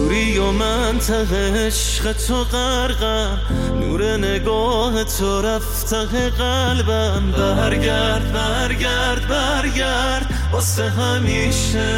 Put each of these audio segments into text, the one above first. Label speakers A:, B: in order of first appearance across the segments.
A: دوری و منطقه عشق تو غرقم، نور نگاه تو رفته قلبم. برگرد برگرد برگرد واسه همیشه.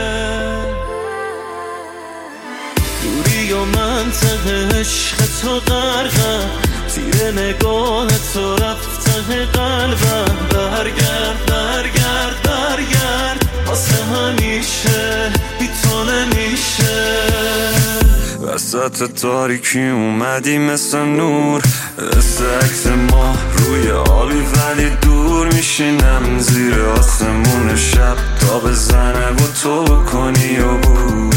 A: دوری و منطقه عشق تو غرقم، تیر نگاه تو رفته قلبم. برگرد برگرد برگرد واسه همیشه، بی تو نمیشه.
B: وسط تاریکی اومدی مثل نور، مثل عکس ما روی آبی ولی دور. میشینم زیر آسمون شب تا بزنه و تو بکنی و بود.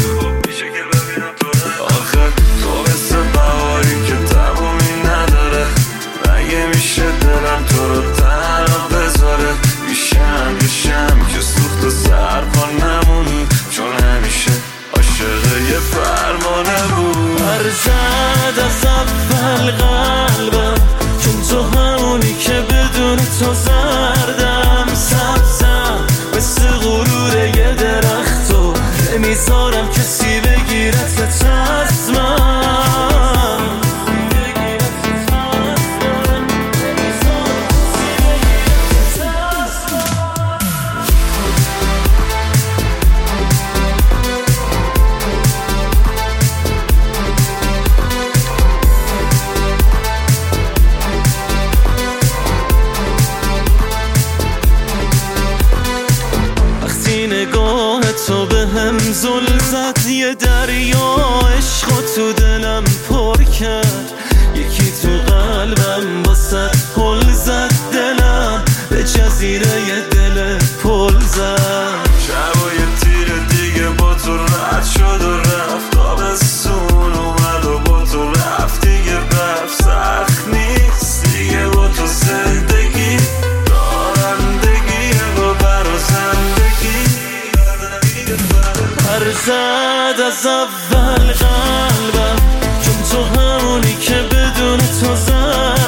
B: آخه تو مثل بهاری که تمومی نداره، مگه میشه دلم تو رو تنها بذاره؟ میشم که سوخت و سرپا نمونی، چون همیشه عاشق یه فرمانه بود.
A: زد از اول قلبم، چون تو همونی که بدون تو زردم. سبزم مثل غرور یه درخت و نمیذارم کسی بگیرت از من. نگاه تو به هم زل زد، یه دریا عشق تو دلم پر کرد. یکی تو قلبم واسه پل زد، دلم به جزیره یه دل پل زد.
B: شب و یه تیر دیگه با تو رد شد و رفت، آبستون اومد و با تو رفت دیگه. برف سخت نیست دیگه با تو زندگی، رانندگیه با برازندگی.
A: زد از اول قلبم، چون تو همونی که بدون تو زد.